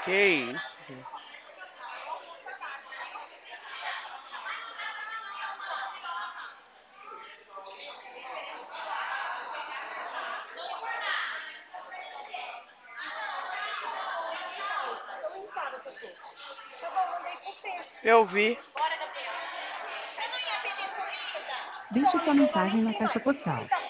Que isso? Eu vi. Deixe sua mensagem na caixa postal.